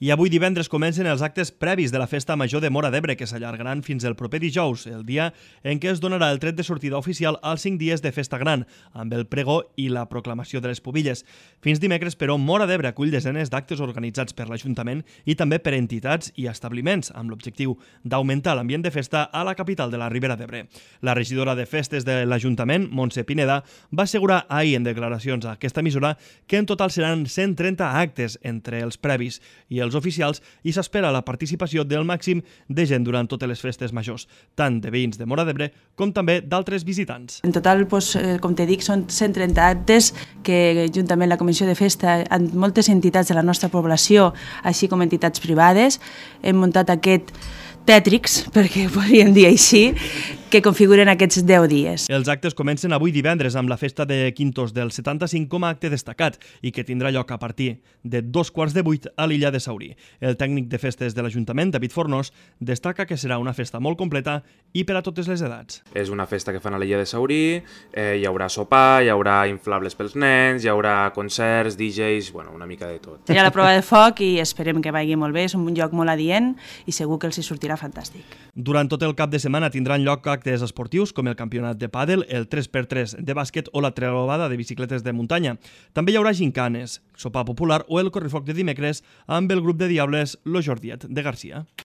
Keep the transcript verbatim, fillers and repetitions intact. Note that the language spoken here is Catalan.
I avui divendres comencen els actes previs de la Festa Major de Móra d'Ebre, que s'allargaran fins el proper dijous, el dia en què es donarà el tret de sortida oficial als cinc dies de Festa Gran, amb el pregó i la proclamació de les pubilles. Fins dimecres, però, Móra d'Ebre acull desenes d'actes organitzats per l'Ajuntament i també per entitats i establiments, amb l'objectiu d'augmentar l'ambient de festa a la capital de la Ribera d'Ebre. La regidora de Festes de l'Ajuntament, Montse Pineda, va assegurar ahir en declaracions a aquesta emissora que en total seran cent trenta actes entre els previs i els oficials i s'espera la participació del màxim de gent durant totes les festes majors, tant de veïns de Móra d'Ebre com també d'altres visitants. En total, doncs, com te dic, són cent trenta actes que juntament la Comissió de Festa amb moltes entitats de la nostra població, així com entitats privades, hem muntat aquest tètrics, perquè ho podríem dir així, que configuren aquests deu dies. Els actes comencen avui divendres amb la festa de Quintos del setanta-cinc com a acte destacat i que tindrà lloc a partir de dos quarts de vuit a l'illa de Saurí. El tècnic de festes de l'Ajuntament, David Fornós, destaca que serà una festa molt completa i per a totes les edats. És una festa que fan a l'illa de Saurí, eh, hi haurà sopar, hi haurà inflables pels nens, hi haurà concerts, D Js, bueno, una mica de tot. Serà la prova de foc i esperem que vagi molt bé, és un lloc molt adient i segur que els hi sortirà fantàstic. Durant tot el cap de setmana tindran lloc actes esportius com el campionat de pàdel, el tres per tres de bàsquet o la trobada de bicicletes de muntanya. També hi haurà gincanes, sopar popular o el correfoc de dimecres amb el grup de diables Lo Jordiet de Garcia.